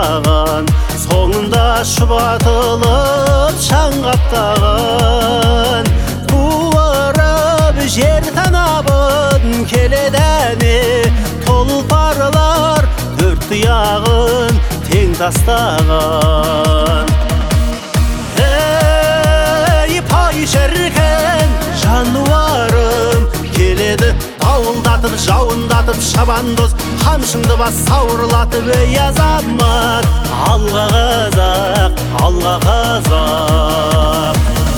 тастаған, соңында шұбатылып шаң қаптаған. Қуырып жер танабын келедәне, тұлпарлар төрт тұяғын тең тастаған. Ей пай шіркін жануарым, келеді дауылдатып жауындатып шабандоз, қамшыңды бас сауырлатып ей азамат. Алға қазақ, алға қазақ.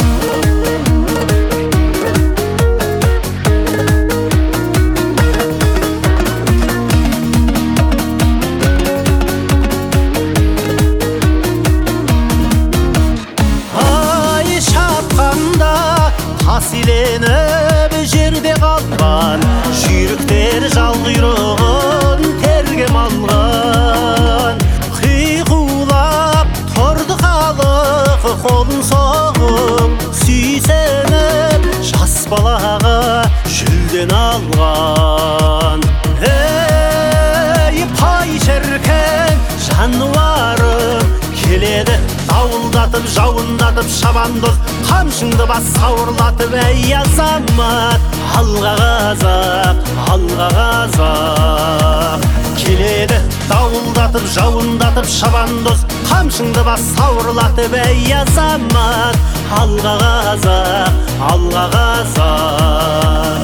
Тасиленіп жерде қалған, жүйріктер жал құйрығын терге малған. Қиқулап тұрды халық қолын соғып, сүйсеніп жас балаға жүлден алған. Ей пай шіркін жануарым, келеді дауылдатып жауындатып шабандоз, қамшыңды бас сауырлатып ей азамат. Алға қазақ, алға қазақ. Келеді дауылдатып жауындатып шабандоз, қамшыңды бас сауырлатып ей азамат. Алға қазақ, алға қазақ.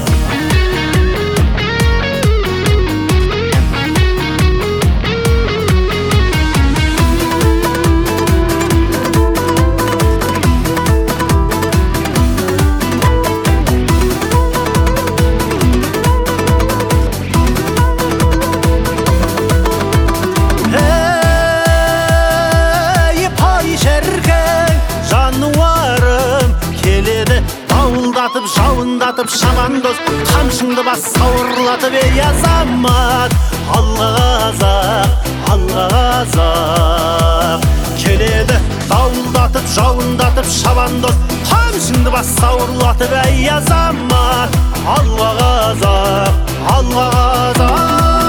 Жауындатып шабандоз, қамшыңды бас сауырлатып ей азамат. Алға қазақ, алға қазақ. Келеді дауылдатып жауындатып шабандоз, қамшыңды бас сауырлатып ей азамат. Алға қазақ, алға қазақ.